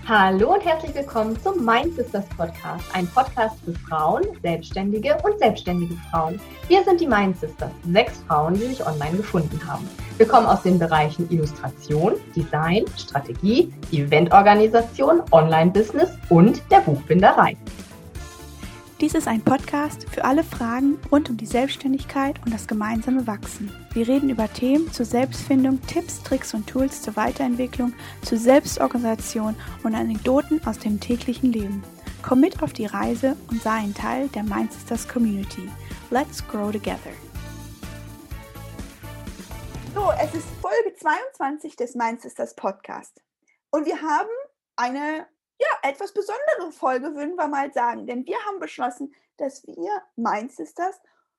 Hallo und herzlich willkommen zum Mind Sisters Podcast, ein Podcast für Frauen, Selbstständige und selbstständige Frauen. Wir sind die Mind Sisters, 6 Frauen, die sich online gefunden haben. Wir kommen aus den Bereichen Illustration, Design, Strategie, Eventorganisation, Online-Business und der Buchbinderei. Dies ist ein Podcast für alle Fragen rund um die Selbstständigkeit und das gemeinsame Wachsen. Wir reden über Themen zur Selbstfindung, Tipps, Tricks und Tools zur Weiterentwicklung, zur Selbstorganisation und Anekdoten aus dem täglichen Leben. Komm mit auf die Reise und sei ein Teil der Mind Sisters Community. Let's grow together. So, es ist Folge 22 des Mind Sisters Podcast. Und wir haben eine etwas besondere Folge, würden wir mal sagen. Denn wir haben beschlossen, dass wir Mind Sisters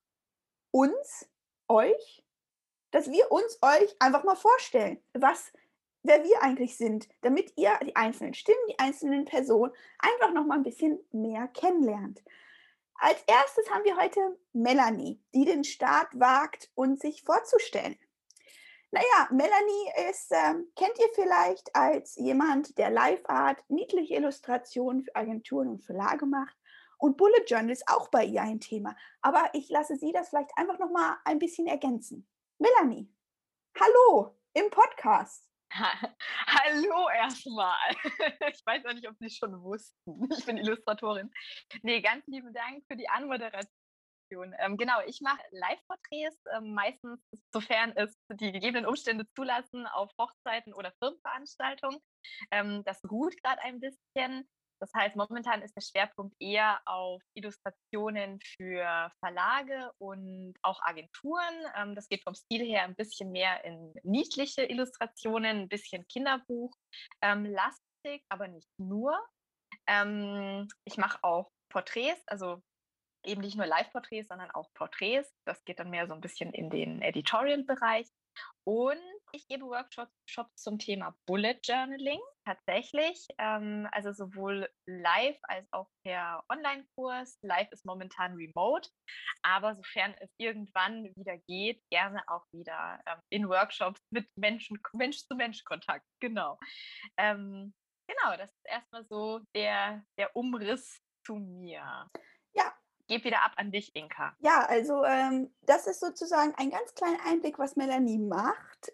euch einfach mal vorstellen, wer wir eigentlich sind, damit ihr die einzelnen Stimmen, die einzelnen Personen einfach noch mal ein bisschen mehr kennenlernt. Als erstes haben wir heute Melanie, die den Start wagt, uns sich vorzustellen. Naja, Melanie kennt ihr vielleicht als jemand, der Live Art, niedliche Illustrationen für Agenturen und Verlage macht. Und Bullet Journal ist auch bei ihr ein Thema. Aber ich lasse sie das vielleicht einfach noch mal ein bisschen ergänzen. Melanie, hallo im Podcast. Hallo erstmal. Ich weiß auch nicht, ob Sie es schon wussten. Ich bin Illustratorin. Nee, ganz lieben Dank für die Anmoderation. Genau, ich mache Live-Porträts, meistens, sofern es die gegebenen Umstände zulassen, auf Hochzeiten oder Firmenveranstaltungen. Das ruht gerade ein bisschen. Das heißt, momentan ist der Schwerpunkt eher auf Illustrationen für Verlage und auch Agenturen. Das geht vom Stil her ein bisschen mehr in niedliche Illustrationen, ein bisschen Kinderbuch, lastig, aber nicht nur. Ich mache auch Porträts, also eben nicht nur Live-Porträts, sondern auch Porträts. Das geht dann mehr so ein bisschen in den Editorial-Bereich. Und ich gebe Workshops zum Thema Bullet Journaling tatsächlich. Also sowohl live als auch per Online-Kurs. Live ist momentan remote, aber sofern es irgendwann wieder geht, gerne auch wieder in Workshops mit Mensch-zu-Mensch-Kontakt. Genau. Genau, das ist erstmal so der Umriss zu mir. Ja. Gebe wieder ab an dich, Inka. Ja, also das ist sozusagen ein ganz kleiner Einblick, was Melanie macht.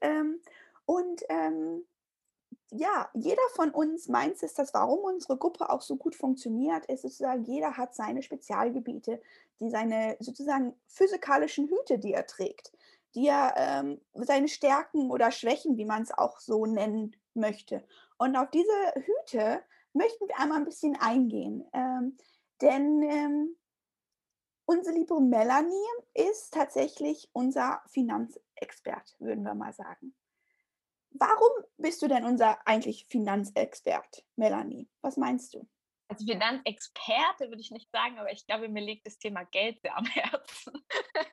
Jeder von uns meint es, dass warum unsere Gruppe auch so gut funktioniert, ist sozusagen, jeder hat seine Spezialgebiete, seine sozusagen physikalischen Hüte, die er trägt, seine Stärken oder Schwächen, wie man es auch so nennen möchte. Und auf diese Hüte möchten wir einmal ein bisschen eingehen. Denn unsere liebe Melanie ist tatsächlich unser Finanzexpert, würden wir mal sagen. Warum bist du denn unser eigentlich Finanzexpert, Melanie? Was meinst du? Also Finanzexperte würde ich nicht sagen, aber ich glaube, mir liegt das Thema Geld sehr am Herzen.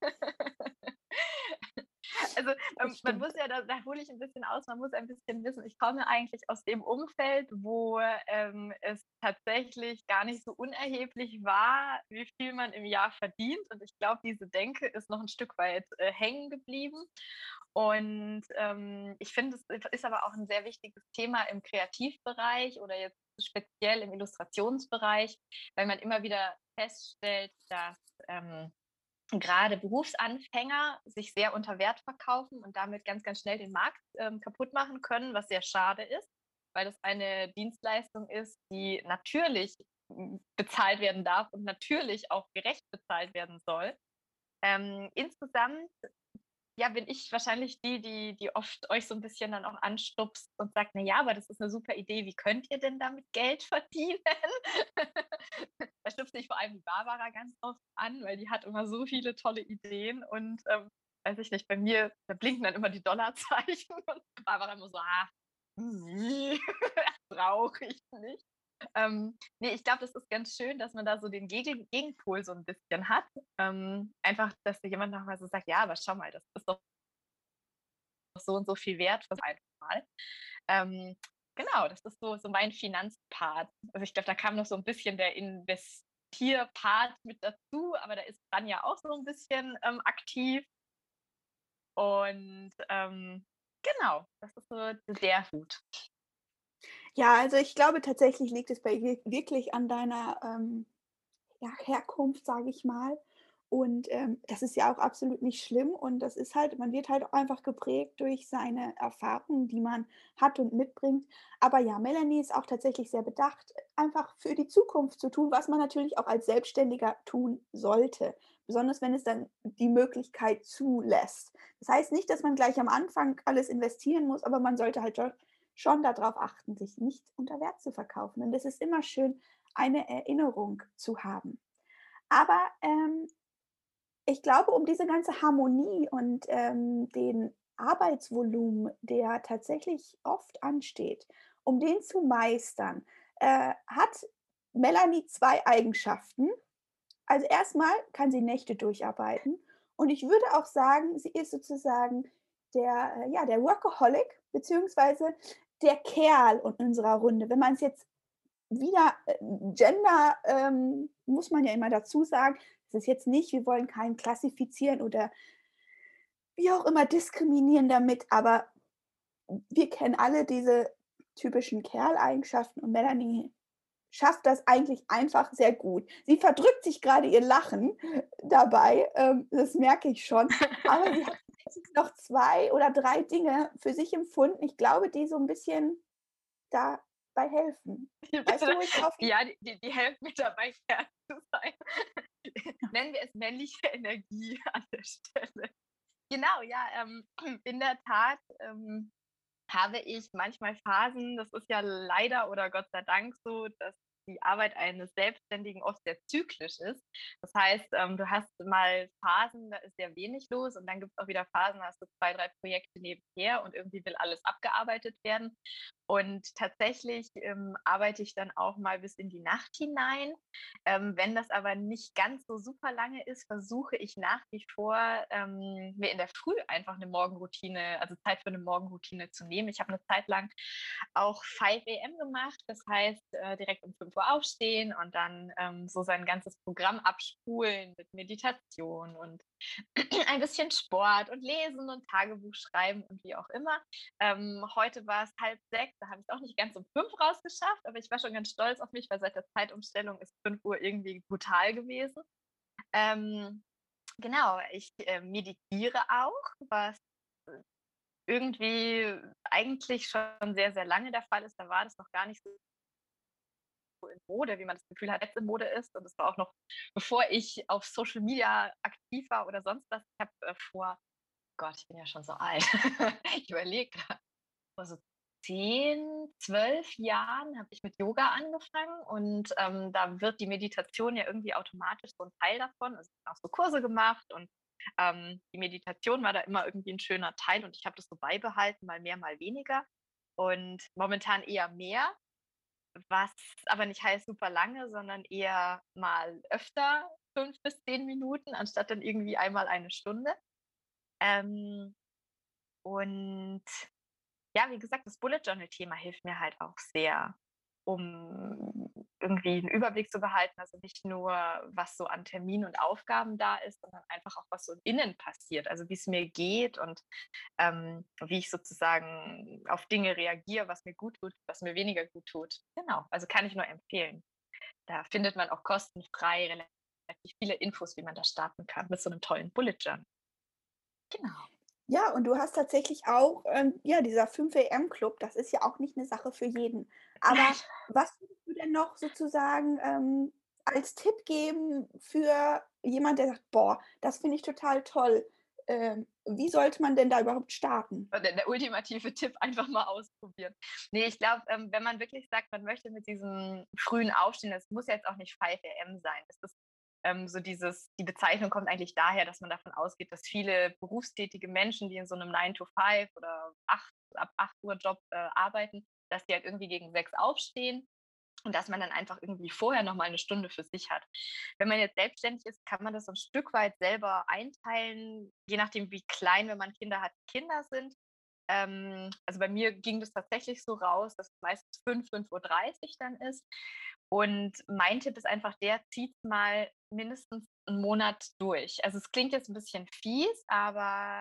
Also man muss ja, da hole ich ein bisschen aus, man muss ein bisschen wissen, ich komme eigentlich aus dem Umfeld, wo es tatsächlich gar nicht so unerheblich war, wie viel man im Jahr verdient. Und ich glaube, diese Denke ist noch ein Stück weit hängen geblieben. Und ich finde, es ist aber auch ein sehr wichtiges Thema im Kreativbereich oder jetzt speziell im Illustrationsbereich, weil man immer wieder feststellt, dass gerade Berufsanfänger sich sehr unter Wert verkaufen und damit ganz, ganz schnell den Markt kaputt machen können, was sehr schade ist, weil das eine Dienstleistung ist, die natürlich bezahlt werden darf und natürlich auch gerecht bezahlt werden soll. Insgesamt bin ich wahrscheinlich die oft euch so ein bisschen dann auch anstupst und sagt, na ja, aber das ist eine super Idee, wie könnt ihr denn damit Geld verdienen? Da stupst ich vor allem die Barbara ganz oft an, weil die hat immer so viele tolle Ideen und weiß ich nicht, bei mir, da blinken dann immer die Dollarzeichen und Barbara immer so, nee, das brauche ich nicht. Nee, ich glaube, das ist ganz schön, dass man da so den Gegenpol so ein bisschen hat. Einfach, dass dir jemand nochmal so sagt, ja, aber schau mal, das ist doch so und so viel wert für einfach mal. Genau, das ist so mein Finanzpart. Also ich glaube, da kam noch so ein bisschen der Investierpart mit dazu, aber da ist dann ja auch so ein bisschen aktiv. Und genau, das ist so der Hut. Ja, also ich glaube tatsächlich liegt es bei wirklich an deiner ja, Herkunft, sage ich mal. Und das ist ja auch absolut nicht schlimm. Und das ist halt, man wird halt auch einfach geprägt durch seine Erfahrungen, die man hat und mitbringt. Aber ja, Melanie ist auch tatsächlich sehr bedacht, einfach für die Zukunft zu tun, was man natürlich auch als Selbstständiger tun sollte. Besonders wenn es dann die Möglichkeit zulässt. Das heißt nicht, dass man gleich am Anfang alles investieren muss, aber man sollte halt schon darauf achten, sich nicht unter Wert zu verkaufen. Und es ist immer schön, eine Erinnerung zu haben. Aber ich glaube, um diese ganze Harmonie und den Arbeitsvolumen, der tatsächlich oft ansteht, um den zu meistern, hat Melanie zwei Eigenschaften. Also erstmal kann sie Nächte durcharbeiten und ich würde auch sagen, sie ist sozusagen ja, der Workaholic beziehungsweise der Kerl in unserer Runde. Wenn man es jetzt wieder Gender muss man ja immer dazu sagen, es ist jetzt nicht, wir wollen keinen klassifizieren oder wie auch immer diskriminieren damit, aber wir kennen alle diese typischen Kerleigenschaften und Melanie schafft das eigentlich einfach sehr gut. Sie verdrückt sich gerade ihr Lachen dabei, das merke ich schon, aber sie hat tatsächlich noch 2 oder 3 Dinge für sich empfunden, ich glaube, die so ein bisschen dabei helfen. Weißt du, wo ich drauf hin Ja, die helfen mir dabei, Kerl zu sein. Nennen wir es männliche Energie an der Stelle. Genau, ja, in der Tat habe ich manchmal Phasen, das ist ja leider oder Gott sei Dank so, dass die Arbeit eines Selbstständigen oft sehr zyklisch ist. Das heißt, du hast mal Phasen, da ist sehr wenig los und dann gibt es auch wieder Phasen, da hast du 2, 3 Projekte nebenher und irgendwie will alles abgearbeitet werden. Und tatsächlich arbeite ich dann auch mal bis in die Nacht hinein. Wenn das aber nicht ganz so super lange ist, versuche ich nach wie vor, mir in der Früh einfach eine Morgenroutine, also Zeit für eine Morgenroutine zu nehmen. Ich habe eine Zeit lang auch 5 a.m. gemacht, das heißt direkt um 5 Uhr aufstehen und dann so sein ganzes Programm abspulen mit Meditation und ein bisschen Sport und Lesen und Tagebuch schreiben und wie auch immer. Heute war es 5:30, da habe ich es auch nicht ganz um 5 rausgeschafft, aber ich war schon ganz stolz auf mich, weil seit der Zeitumstellung ist 5 Uhr irgendwie brutal gewesen. Ähm, genau, ich meditiere auch, was irgendwie eigentlich schon sehr, sehr lange der Fall ist. Da war das noch gar nicht so in Mode, wie man das Gefühl hat, jetzt in Mode ist. Und das war auch noch, bevor ich auf Social Media aktiv war oder sonst was. Ich habe vor Gott, ich bin ja schon so alt. Ich überlege gerade, vor so 10, 12 Jahren habe ich mit Yoga angefangen und da wird die Meditation ja irgendwie automatisch so ein Teil davon. Also ich habe auch so Kurse gemacht und die Meditation war da immer irgendwie ein schöner Teil und ich habe das so beibehalten, mal mehr, mal weniger. Und momentan eher mehr, was aber nicht heißt super lange, sondern eher mal öfter 5 bis 10 Minuten, anstatt dann irgendwie einmal eine Stunde. Ähm, und ja, wie gesagt, das Bullet Journal-Thema hilft mir halt auch sehr, um irgendwie einen Überblick zu behalten. Also nicht nur, was so an Terminen und Aufgaben da ist, sondern einfach auch, was so innen passiert. Also wie es mir geht und wie ich sozusagen auf Dinge reagiere, was mir gut tut, was mir weniger gut tut. Genau, also kann ich nur empfehlen. Da findet man auch kostenfrei relativ viele Infos, wie man da starten kann mit so einem tollen Bullet Journal. Genau. Ja, und du hast tatsächlich auch, ja, dieser 5 AM-Club, das ist ja auch nicht eine Sache für jeden. Nein. Aber was würdest du denn noch sozusagen, als Tipp geben für jemand, der sagt: „Boah, das finde ich total toll.“ Wie sollte man denn da überhaupt starten? Der ultimative Tipp, einfach mal ausprobieren. Ne, ich glaube, wenn man wirklich sagt, man möchte mit diesem frühen Aufstehen, das muss ja jetzt auch nicht 5 a.m. sein. Das ist so die Bezeichnung kommt eigentlich daher, dass man davon ausgeht, dass viele berufstätige Menschen, die in so einem 9 to 5 oder ab 8 Uhr Job arbeiten, dass die halt irgendwie gegen 6 aufstehen und dass man dann einfach irgendwie vorher noch mal eine Stunde für sich hat. Wenn man jetzt selbstständig ist, kann man das so ein Stück weit selber einteilen, je nachdem, wie klein, wenn man Kinder hat, Kinder sind. Also, bei mir ging das tatsächlich so raus, dass es meistens 5, 5:30 dann ist. Und mein Tipp ist einfach der, zieht's mal mindestens einen Monat durch. Also, es klingt jetzt ein bisschen fies, aber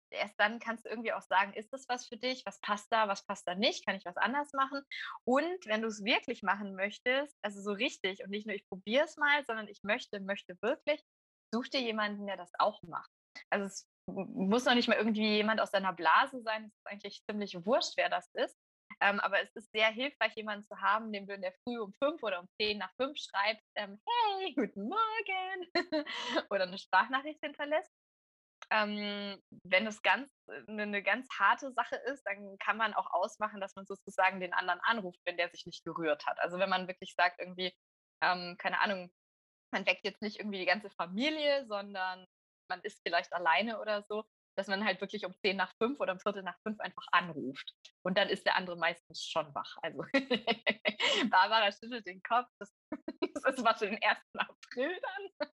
erst dann kannst du irgendwie auch sagen, ist das was für dich? Was passt da nicht? Kann ich was anders machen? Und wenn du es wirklich machen möchtest, also so richtig und nicht nur ich probiere es mal, sondern ich möchte wirklich, such dir jemanden, der das auch macht. Also es muss noch nicht mal irgendwie jemand aus deiner Blase sein. Es ist eigentlich ziemlich wurscht, wer das ist. Aber es ist sehr hilfreich, jemanden zu haben, dem du in der Früh um 5 oder um 10 nach 5 schreibst, hey, guten Morgen, oder eine Sprachnachricht hinterlässt. Wenn es eine ganz harte Sache ist, dann kann man auch ausmachen, dass man sozusagen den anderen anruft, wenn der sich nicht gerührt hat. Also wenn man wirklich sagt, irgendwie, keine Ahnung, man weckt jetzt nicht irgendwie die ganze Familie, sondern man ist vielleicht alleine oder so, dass man halt wirklich um 10 nach 5 oder um Viertel nach 5 einfach anruft. Und dann ist der andere meistens schon wach. Also Barbara schüttelt den Kopf. Das war für den 1. April dann.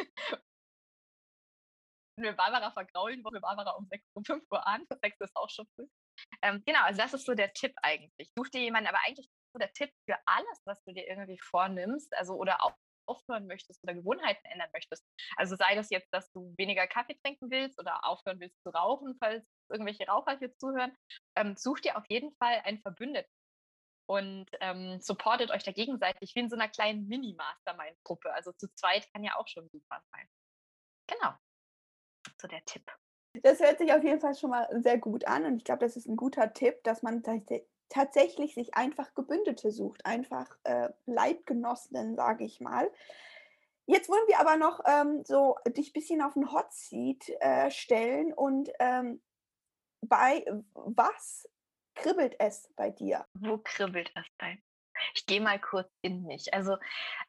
Wenn wir Barbara vergraulen, rufen wir Barbara um 5 Uhr an. 6 ist auch schon früh. Genau, also das ist so der Tipp eigentlich. Such dir jemanden, aber eigentlich ist so der Tipp für alles, was du dir irgendwie vornimmst, also oder auch aufhören möchtest oder Gewohnheiten ändern möchtest. Also sei das jetzt, dass du weniger Kaffee trinken willst oder aufhören willst zu rauchen, falls irgendwelche Raucher hier zuhören, such dir auf jeden Fall einen Verbündeten und supportet euch da gegenseitig wie in so einer kleinen Mini-Mastermind-Gruppe. Also zu zweit kann ja auch schon super sein. Genau, so der Tipp. Das hört sich auf jeden Fall schon mal sehr gut an und ich glaube, das ist ein guter Tipp, dass man tatsächlich sich einfach Gebündete sucht, einfach Leibgenossinnen, sage ich mal. Jetzt wollen wir aber noch so dich ein bisschen auf den Hot Seat stellen und bei was kribbelt es bei dir? Wo kribbelt es bei mir? Ich gehe mal kurz in mich. Also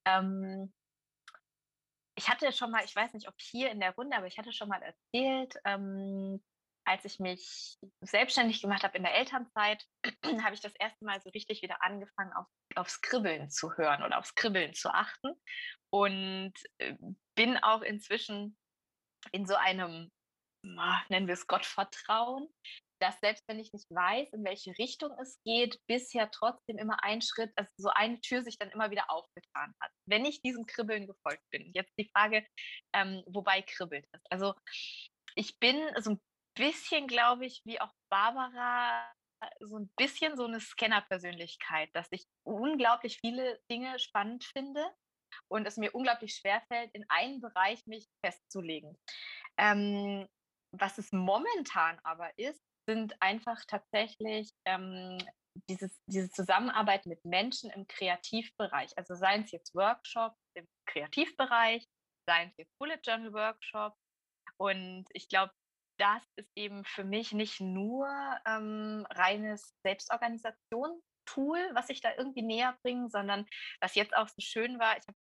ich hatte schon mal, ich weiß nicht, ob hier in der Runde, aber ich hatte schon mal erzählt, als ich mich selbstständig gemacht habe in der Elternzeit, habe ich das erste Mal so richtig wieder angefangen, aufs Kribbeln zu hören oder aufs Kribbeln zu achten. Und bin auch inzwischen in so einem, nennen wir es Gottvertrauen, dass selbst wenn ich nicht weiß, in welche Richtung es geht, bisher trotzdem immer ein Schritt, also so eine Tür sich dann immer wieder aufgetan hat, wenn ich diesem Kribbeln gefolgt bin. Jetzt die Frage, wobei kribbelt es? Also ich bin so ein bisschen, glaube ich, wie auch Barbara, so ein bisschen so eine Scanner-Persönlichkeit, dass ich unglaublich viele Dinge spannend finde und es mir unglaublich schwerfällt, in einen Bereich mich festzulegen. Was es momentan aber ist, sind einfach tatsächlich diese Zusammenarbeit mit Menschen im Kreativbereich. Also seien es jetzt Workshops im Kreativbereich, seien es jetzt Bullet Journal Workshops. Und ich glaube, das ist eben für mich nicht nur reines Selbstorganisation-Tool, was ich da irgendwie näher bringe, sondern was jetzt auch so schön war, ich habe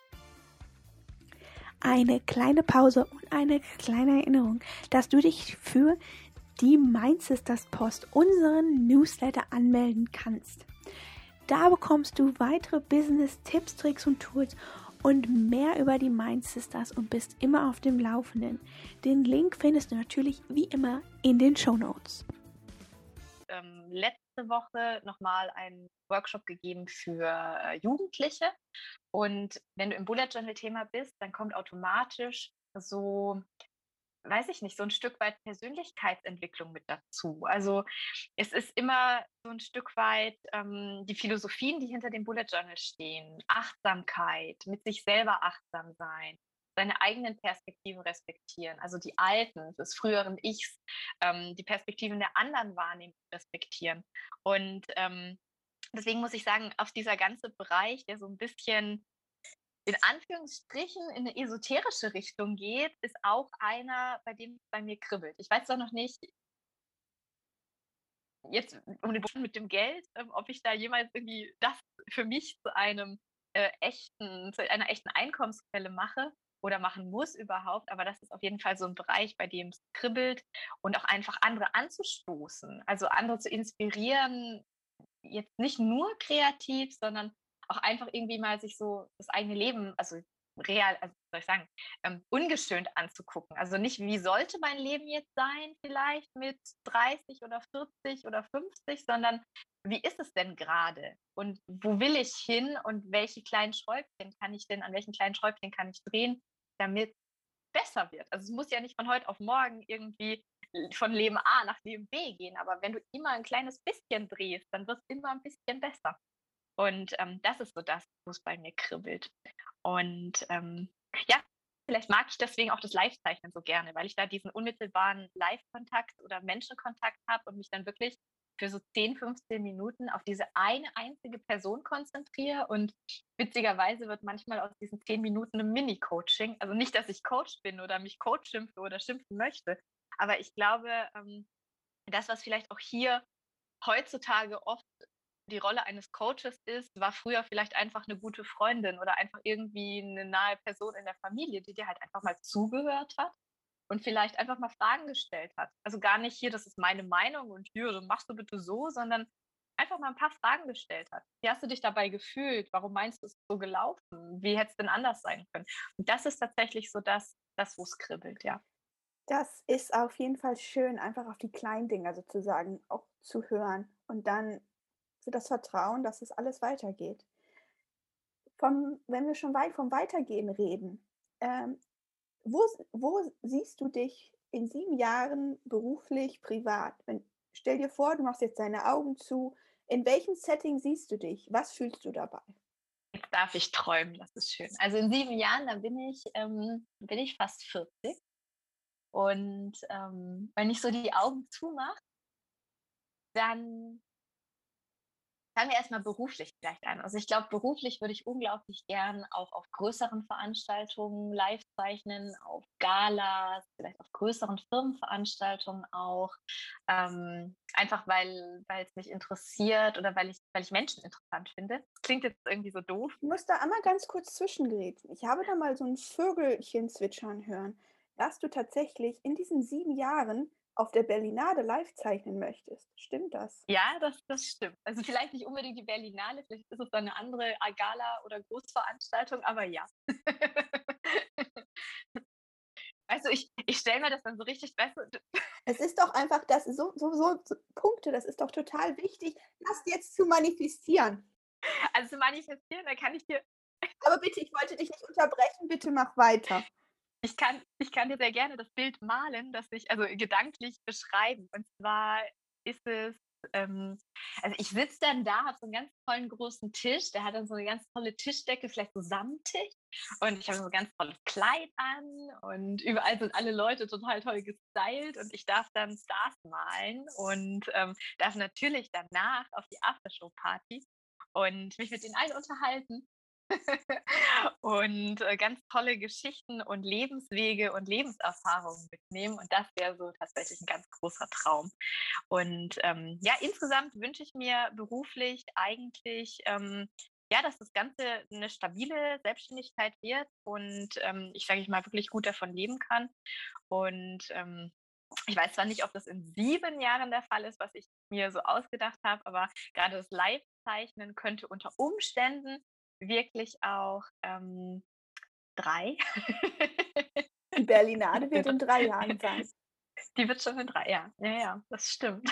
eine kleine Pause und eine kleine Erinnerung, dass du dich für die Mind Sisters Post, unseren Newsletter, anmelden kannst. Da bekommst du weitere Business-Tipps, Tricks und Tools und mehr über die Mind Sisters und bist immer auf dem Laufenden. Den Link findest du natürlich wie immer in den Shownotes. Letzte Woche nochmal einen Workshop gegeben für Jugendliche. Und wenn du im Bullet Journal Thema bist, dann kommt automatisch so, weiß ich nicht, so ein Stück weit Persönlichkeitsentwicklung mit dazu. Also es ist immer so ein Stück weit die Philosophien, die hinter dem Bullet Journal stehen. Achtsamkeit, mit sich selber achtsam sein, seine eigenen Perspektiven respektieren, also die alten, des früheren Ichs, die Perspektiven der anderen wahrnehmen, respektieren. Und deswegen muss ich sagen, auf dieser ganze Bereich, der so ein bisschen in Anführungsstrichen in eine esoterische Richtung geht, ist auch einer, bei dem es bei mir kribbelt. Ich weiß doch noch nicht, jetzt um den Boden mit dem Geld, ob ich da jemals irgendwie das für mich zu einer echten Einkommensquelle mache oder machen muss überhaupt. Aber das ist auf jeden Fall so ein Bereich, bei dem es kribbelt und auch einfach andere anzustoßen, also andere zu inspirieren, jetzt nicht nur kreativ, sondern auch einfach irgendwie mal sich so das eigene Leben, also real, also soll ich sagen, ungeschönt anzugucken. Also nicht, wie sollte mein Leben jetzt sein, vielleicht mit 30 oder 40 oder 50, sondern wie ist es denn gerade? Und wo will ich hin? Und an welchen kleinen Schräubchen kann ich drehen, damit besser wird. Also es muss ja nicht von heute auf morgen irgendwie von Leben A nach Leben B gehen. Aber wenn du immer ein kleines bisschen drehst, dann wird es immer ein bisschen besser. Und das ist so das, wo es bei mir kribbelt. Und ja, vielleicht mag ich deswegen auch das Live-Zeichnen so gerne, weil ich da diesen unmittelbaren Live-Kontakt oder Menschenkontakt habe und mich dann wirklich für so 10, 15 Minuten auf diese eine einzige Person konzentriere. Und witzigerweise wird manchmal aus diesen 10 Minuten ein Mini-Coaching. Also nicht, dass ich Coach bin oder mich Coach schimpfe oder schimpfen möchte. Aber ich glaube, das, was vielleicht auch hier heutzutage oft die Rolle eines Coaches ist, war früher vielleicht einfach eine gute Freundin oder einfach irgendwie eine nahe Person in der Familie, die dir halt einfach mal zugehört hat und vielleicht einfach mal Fragen gestellt hat. Also gar nicht hier, das ist meine Meinung und hier, so machst du bitte so, sondern einfach mal ein paar Fragen gestellt hat. Wie hast du dich dabei gefühlt? Warum meinst du, es ist so gelaufen? Wie hätte es denn anders sein können? Und das ist tatsächlich so das wo es kribbelt, ja. Das ist auf jeden Fall schön, einfach auf die kleinen Dinger sozusagen auch zu hören und dann so das Vertrauen, dass es alles weitergeht. Wenn wir schon vom Weitergehen reden, ähm, wo siehst du dich in 7 Jahren beruflich, privat? Stell dir vor, du machst jetzt deine Augen zu. In welchem Setting siehst du dich? Was fühlst du dabei? Jetzt darf ich träumen, das ist schön. Also in 7 Jahren, da bin ich fast 40. Und wenn ich so die Augen zumache, dann fangen wir erstmal beruflich vielleicht an. Also ich glaube, beruflich würde ich unglaublich gern auch auf größeren Veranstaltungen live zeichnen, auf Galas, vielleicht auf größeren Firmenveranstaltungen auch. Einfach weil es mich interessiert oder weil ich Menschen interessant finde. Das klingt jetzt irgendwie so doof. Ich muss da einmal ganz kurz zwischengrätschen. Ich habe da mal so ein Vögelchen zwitschern hören, dass du tatsächlich in diesen 7 Jahren auf der Berlinade live zeichnen möchtest. Stimmt das? Ja, das stimmt. Also vielleicht nicht unbedingt die Berlinale, vielleicht ist es dann eine andere Gala oder Großveranstaltung, aber ja. Also ich stelle mir das dann so richtig, weißt du, Es ist doch einfach das so Punkte, das ist doch total wichtig, das jetzt zu manifestieren. also zu manifestieren, da kann ich dir, Aber bitte, ich wollte dich nicht unterbrechen, bitte mach weiter. ich kann dir sehr gerne das Bild malen, das ich, also gedanklich beschreiben. Und zwar ist es, also ich sitze dann da, habe so einen ganz tollen großen Tisch, der hat dann so eine ganz tolle Tischdecke, vielleicht so samtig. Und ich habe so ein ganz tolles Kleid an und überall sind alle Leute total toll gestylt und ich darf dann Stars malen und darf natürlich danach auf die Aftershow-Party und mich mit den allen unterhalten. Und ganz tolle Geschichten und Lebenswege und Lebenserfahrungen mitnehmen. Und das wäre so tatsächlich ein ganz großer Traum. Und ja, insgesamt wünsche ich mir beruflich eigentlich, ja, dass das Ganze eine stabile Selbstständigkeit wird und ich, sage ich mal, wirklich gut davon leben kann. Und ich weiß zwar nicht, ob das in 7 Jahren der Fall ist, was ich mir so ausgedacht habe, aber gerade das Live-Zeichnen könnte unter Umständen wirklich auch 3. Die Berlinade wird in 3 Jahren sein. Die wird schon in 3 Jahren. Ja, ja, das stimmt.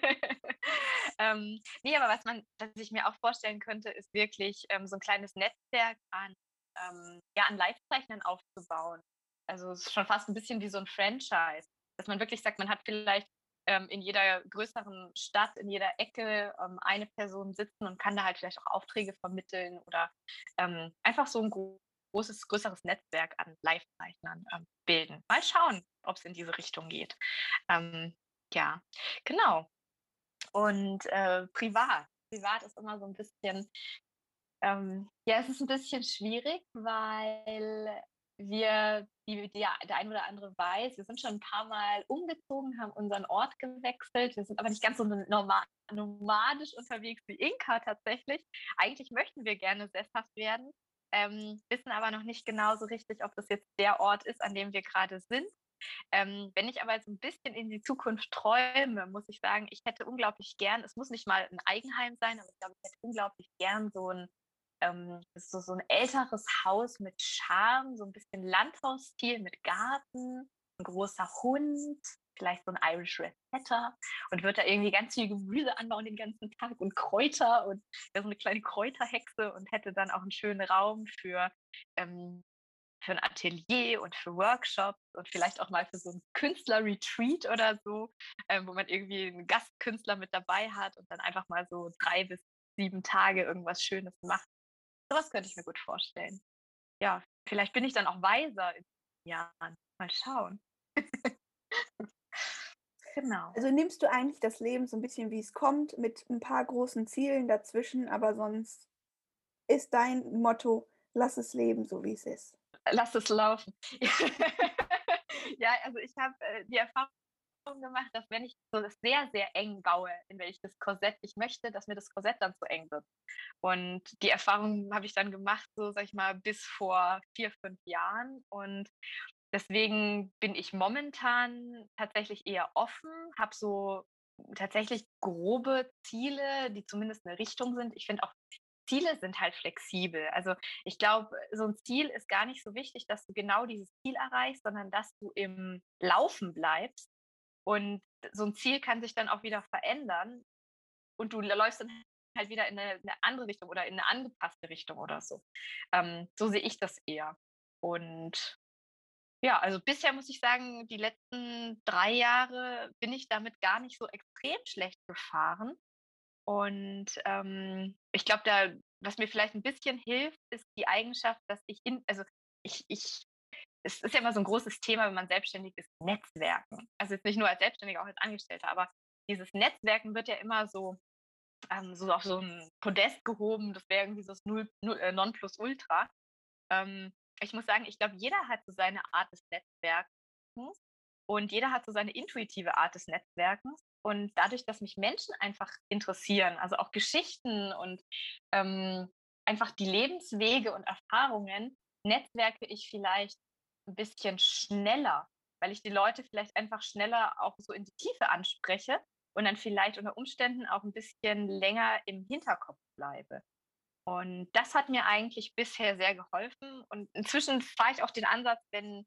Ne, aber was ich mir auch vorstellen könnte, ist wirklich, so ein kleines Netzwerk an ja, an Livezeichnern aufzubauen. Also, es ist schon fast ein bisschen wie so ein Franchise, dass man wirklich sagt, man hat vielleicht, in jeder größeren Stadt, in jeder Ecke, eine Person sitzen und kann da halt vielleicht auch Aufträge vermitteln oder, einfach so ein größeres Netzwerk an Livezeichnern, bilden. Mal schauen, ob es in diese Richtung geht. Ja, genau. Und, privat ist immer so ein bisschen ja, es ist ein bisschen schwierig, weil wir, wie der ein oder andere weiß, wir sind schon ein paar Mal umgezogen, haben unseren Ort gewechselt. Wir sind aber nicht ganz so nomadisch unterwegs wie Inka tatsächlich. Eigentlich möchten wir gerne sesshaft werden, wissen aber noch nicht genau so richtig, ob das jetzt der Ort ist, an dem wir gerade sind. Wenn ich aber jetzt ein bisschen in die Zukunft träume, muss ich sagen, ich hätte unglaublich gern, es muss nicht mal ein Eigenheim sein, aber ich glaube, ich hätte unglaublich gern so ein älteres Haus mit Charme, so ein bisschen Landhausstil mit Garten, ein großer Hund, vielleicht so ein Irish Red Setter und würde da irgendwie ganz viel Gemüse anbauen den ganzen Tag und Kräuter und wäre so eine kleine Kräuterhexe und hätte dann auch einen schönen Raum für für ein Atelier und für Workshops und vielleicht auch mal für so ein Künstler-Retreat oder so, wo man irgendwie einen Gastkünstler mit dabei hat und dann einfach mal so 3 bis 7 Tage irgendwas Schönes macht. Sowas könnte ich mir gut vorstellen. Ja, vielleicht bin ich dann auch weiser in Jahren. Mal schauen. Genau. Also nimmst du eigentlich das Leben so ein bisschen, wie es kommt, mit ein paar großen Zielen dazwischen, aber sonst ist dein Motto: „Lass es leben, so wie es ist.“ Lass es laufen. Ja, also ich habe die Erfahrung gemacht, dass wenn ich so das sehr, sehr eng baue, in welches Korsett ich möchte, dass mir das Korsett dann zu eng wird. Und die Erfahrung habe ich dann gemacht, so sag ich mal, bis vor 4, 5 Jahren. Und deswegen bin ich momentan tatsächlich eher offen, habe so tatsächlich grobe Ziele, die zumindest eine Richtung sind. Ich finde auch, Ziele sind halt flexibel. Also ich glaube, so ein Ziel ist gar nicht so wichtig, dass du genau dieses Ziel erreichst, sondern dass du im Laufen bleibst. Und so ein Ziel kann sich dann auch wieder verändern und du läufst dann halt wieder in eine andere Richtung oder in eine angepasste Richtung oder so. So sehe ich das eher. Und ja, also bisher muss ich sagen, die letzten 3 Jahre bin ich damit gar nicht so extrem schlecht gefahren. Und, ich glaube, da was mir vielleicht ein bisschen hilft, ist die Eigenschaft, dass ich es ist ja immer so ein großes Thema, wenn man selbstständig ist, Netzwerken. Also, jetzt nicht nur als Selbstständiger, auch als Angestellter, aber dieses Netzwerken wird ja immer so auf so ein Podest gehoben. Das wäre irgendwie so das Nonplusultra. Ich muss sagen, ich glaube, jeder hat so seine Art des Netzwerkens und jeder hat so seine intuitive Art des Netzwerkens. Und dadurch, dass mich Menschen einfach interessieren, also auch Geschichten und einfach die Lebenswege und Erfahrungen, netzwerke ich vielleicht ein bisschen schneller, weil ich die Leute vielleicht einfach schneller auch so in die Tiefe anspreche und dann vielleicht unter Umständen auch ein bisschen länger im Hinterkopf bleibe. Und das hat mir eigentlich bisher sehr geholfen. Und inzwischen fahre ich auch den Ansatz, wenn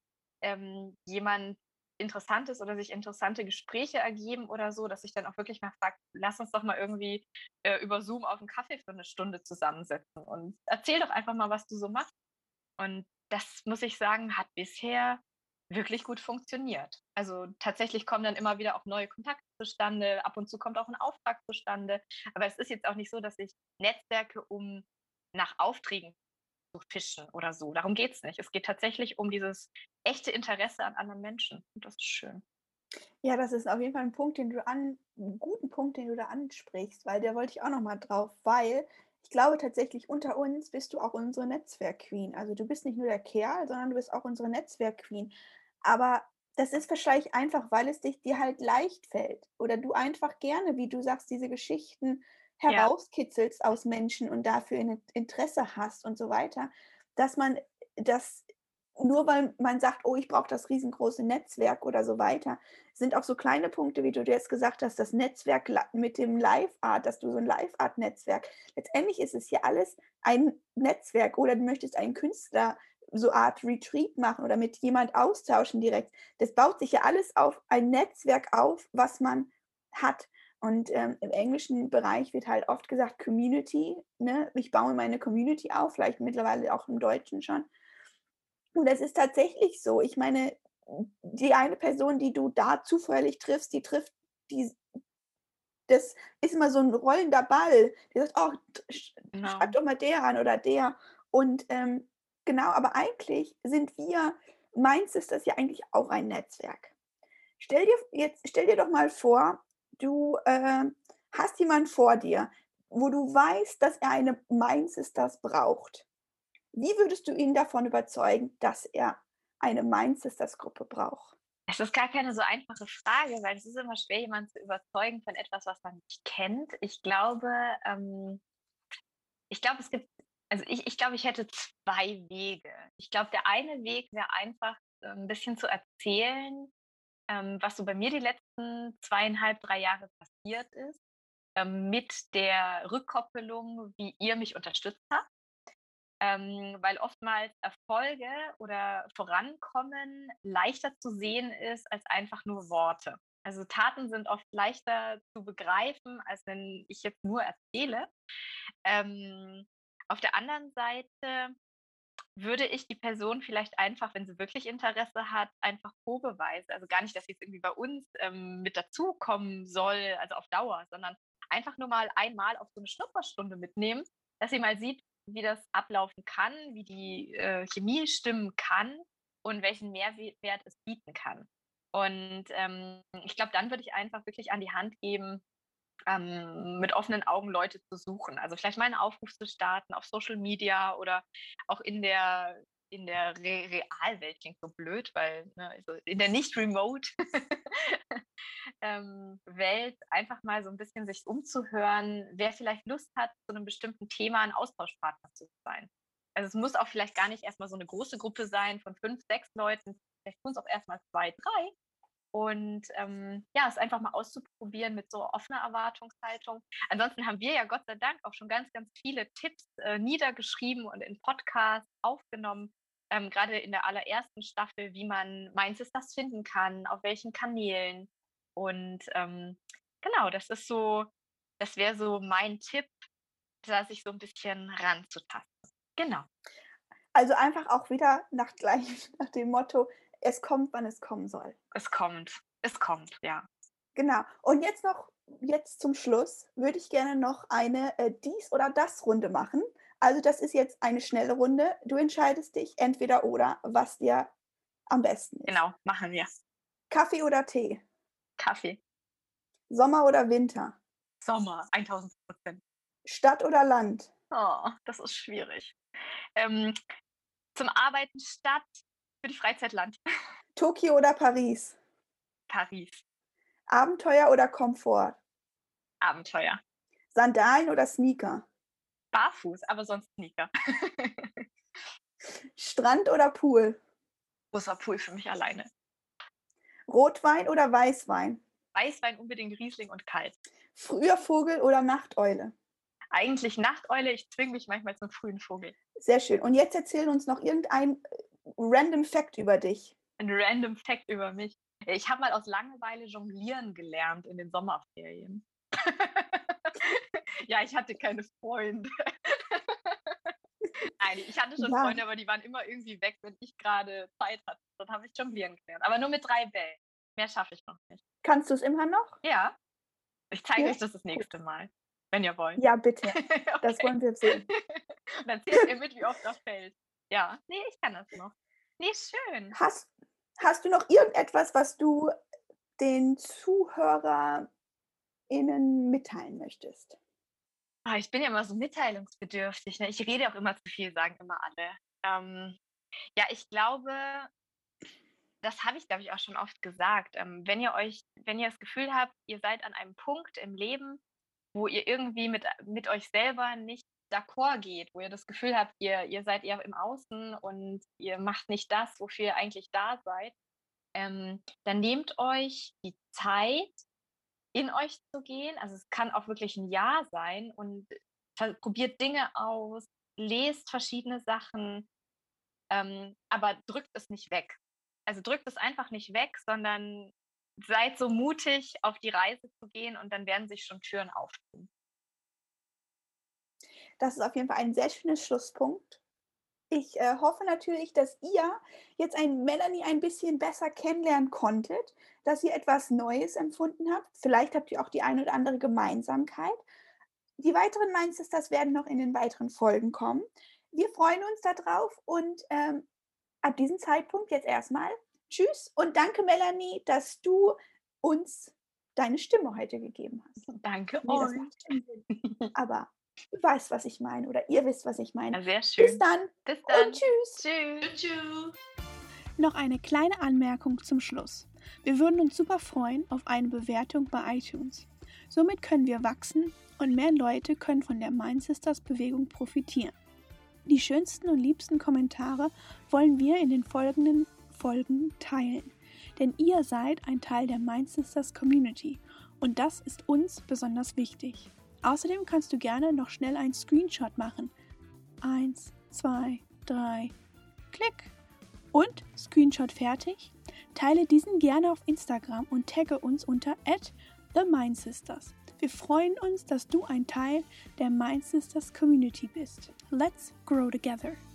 jemand interessant ist oder sich interessante Gespräche ergeben oder so, dass ich dann auch wirklich mal frage, lass uns doch mal irgendwie über Zoom auf einen Kaffee für eine Stunde zusammensetzen und erzähl doch einfach mal, was du so machst. Und das, muss ich sagen, hat bisher wirklich gut funktioniert. Also tatsächlich kommen dann immer wieder auch neue Kontakte zustande. Ab und zu kommt auch ein Auftrag zustande. Aber es ist jetzt auch nicht so, dass ich Netzwerke, um nach Aufträgen zu fischen oder so. Darum geht es nicht. Es geht tatsächlich um dieses echte Interesse an anderen Menschen. Und das ist schön. Ja, das ist auf jeden Fall ein Punkt, den du an 'n guten Punkt, den du da ansprichst, weil da wollte ich auch noch mal drauf, weil ich glaube tatsächlich, unter uns bist du auch unsere Netzwerk-Queen. Also, du bist nicht nur der Kerl, sondern du bist auch unsere Netzwerk-Queen. Aber das ist wahrscheinlich einfach, weil es dir halt leicht fällt oder du einfach gerne, wie du sagst, diese Geschichten Ja, herauskitzelst aus Menschen und dafür ein Interesse hast und so weiter, dass man das nur weil man sagt: „Oh, ich brauche das riesengroße Netzwerk“ oder so weiter, sind auch so kleine Punkte, wie du jetzt gesagt hast, das Netzwerk mit dem Live-Art, dass du so ein Live-Art-Netzwerk letztendlich ist es ja alles ein Netzwerk oder du möchtest einen Künstler so Art Retreat machen oder mit jemand austauschen direkt. Das baut sich ja alles auf ein Netzwerk auf, was man hat. Und, im englischen Bereich wird halt oft gesagt Community, ne? Ich baue meine Community auf, vielleicht mittlerweile auch im Deutschen schon. Und es ist tatsächlich so. Ich meine, die eine Person, die du da zufällig triffst, die trifft die das ist immer so 'n rollender Ball. Der sagt: „Oh, schreib genau. doch mal der an oder der.“ Und, genau, aber eigentlich sind wir meins ist das ja eigentlich auch ein Netzwerk. Stell dir doch mal vor, du, hast jemanden vor dir, wo du weißt, dass er eine Mind Sisters braucht. Wie würdest du ihn davon überzeugen, dass er eine Mind Sisters Gruppe braucht? Es ist gar keine so einfache Frage, weil es ist immer schwer, jemanden zu überzeugen von etwas, was man nicht kennt. Ich glaube, ich glaube, ich hätte 2 Wege. Ich glaube, der eine Weg wäre einfach, 'n bisschen zu erzählen, was so bei mir die letzten 2,5, 3 Jahre passiert ist, mit der Rückkoppelung, wie ihr mich unterstützt habt. Weil oftmals Erfolge oder Vorankommen leichter zu sehen ist als einfach nur Worte. Also Taten sind oft leichter zu begreifen, als wenn ich jetzt nur erzähle. Ähm, auf der anderen Seite würde ich die Person vielleicht einfach, wenn sie wirklich Interesse hat, einfach probeweise, also gar nicht, dass sie jetzt irgendwie bei uns mit dazukommen soll, also auf Dauer, sondern einfach nur mal einmal auf so eine Schnupperstunde mitnehmen, dass sie mal sieht, wie das ablaufen kann, wie die Chemie stimmen kann und welchen Mehrwert es bieten kann. Und ich glaube, dann würde ich einfach wirklich an die Hand geben, mit offenen Augen Leute zu suchen. Also vielleicht mal einen Aufruf zu starten auf Social Media oder auch in der Realwelt, klingt so blöd, weil also in der nicht-remote Welt einfach mal so ein bisschen sich umzuhören, wer vielleicht Lust hat, zu einem bestimmten Thema ein Austauschpartner zu sein. Also es muss auch vielleicht gar nicht erstmal so eine große Gruppe sein von 5, 6 Leuten, vielleicht tun es auch erstmal 2, 3. Und es einfach mal auszuprobieren mit so offener Erwartungshaltung. Ansonsten haben wir ja Gott sei Dank auch schon ganz, ganz viele Tipps niedergeschrieben und in Podcasts aufgenommen, gerade in der allerersten Staffel, wie man Meins ist das finden kann, auf welchen Kanälen. Und genau, das wäre so mein Tipp, da sich so ein bisschen ranzutasten. Genau. Also einfach auch wieder nach dem Motto, es kommt, wann es kommen soll. Es kommt, ja. Genau. Und jetzt zum Schluss würde ich gerne noch eine Dies- oder Das-Runde machen. Also das ist jetzt eine schnelle Runde. Du entscheidest dich entweder oder, was dir am besten ist. Genau, machen wir. Kaffee oder Tee? Kaffee. Sommer oder Winter? Sommer, 1000%. Stadt oder Land? Oh, das ist schwierig. Zum Arbeiten Stadt, für die Freizeit Land. Tokio oder Paris? Paris. Abenteuer oder Komfort? Abenteuer. Sandalen oder Sneaker? Barfuß, aber sonst Sneaker. Strand oder Pool? Großer Pool für mich alleine. Rotwein oder Weißwein? Weißwein unbedingt Riesling und kalt. Früher Vogel oder Nachteule? Eigentlich Nachteule, ich zwinge mich manchmal zum frühen Vogel. Sehr schön. Und jetzt erzähl uns noch irgendein random Fact über dich. Ein random Fact über mich. Ich habe mal aus Langeweile jonglieren gelernt in den Sommerferien. Ja, ich hatte keine Freunde. Nein, ich hatte schon Freunde, aber die waren immer irgendwie weg, wenn ich gerade Zeit hatte. Dann habe ich jonglieren gelernt. Aber nur mit 3 Bällen. Mehr schaffe ich noch nicht. Kannst du es immer noch? Ja. Ich zeige euch das nächste Mal, wenn ihr wollt. Ja, bitte. Okay. Das wollen wir sehen. Und dann zählt ihr mit, wie oft das fällt. Ja, nee, ich kann das noch. Nee, schön. Hast du noch irgendetwas, was du den ZuhörerInnen mitteilen möchtest? Ich bin ja immer so mitteilungsbedürftig. Ne? Ich rede auch immer zu viel, sagen immer alle. Ja, ich glaube, das habe ich, glaube ich, auch schon oft gesagt. Wenn ihr das Gefühl habt, ihr seid an einem Punkt im Leben, wo ihr irgendwie mit euch selber nicht d'accord geht, wo ihr das Gefühl habt, ihr seid eher im Außen und ihr macht nicht das, wofür ihr eigentlich da seid, dann nehmt euch die Zeit, in euch zu gehen. Also es kann auch wirklich ein Jahr sein und probiert Dinge aus, lest verschiedene Sachen, aber drückt es nicht weg. Also drückt es einfach nicht weg, sondern seid so mutig, auf die Reise zu gehen und dann werden sich schon Türen auftun. Das ist auf jeden Fall ein sehr schönes Schlusspunkt. Ich hoffe natürlich, dass ihr jetzt Melanie ein bisschen besser kennenlernen konntet, dass ihr etwas Neues empfunden habt. Vielleicht habt ihr auch die eine oder andere Gemeinsamkeit. Die weiteren Mind Sisters werden noch in den weiteren Folgen kommen. Wir freuen uns darauf und ab diesem Zeitpunkt jetzt erstmal tschüss und danke, Melanie, dass du uns deine Stimme heute gegeben hast. Danke Nee, das euch. macht keinen Sinn. Aber du weißt, was ich meine oder ihr wisst, was ich meine. Ja, sehr schön. Bis dann. Bis dann. Und tschüss. Tschüss. Noch eine kleine Anmerkung zum Schluss. Wir würden uns super freuen auf eine Bewertung bei iTunes. Somit können wir wachsen und mehr Leute können von der Mind Sisters Bewegung profitieren. Die schönsten und liebsten Kommentare wollen wir in den folgenden Folgen teilen. Denn ihr seid ein Teil der Mind Sisters Community und das ist uns besonders wichtig. Außerdem kannst du gerne noch schnell einen Screenshot machen. 1, 2, 3, klick! Und Screenshot fertig? Teile diesen gerne auf Instagram und tagge uns unter @TheMindSisters. Wir freuen uns, dass du ein Teil der Mind Sisters Community bist. Let's grow together!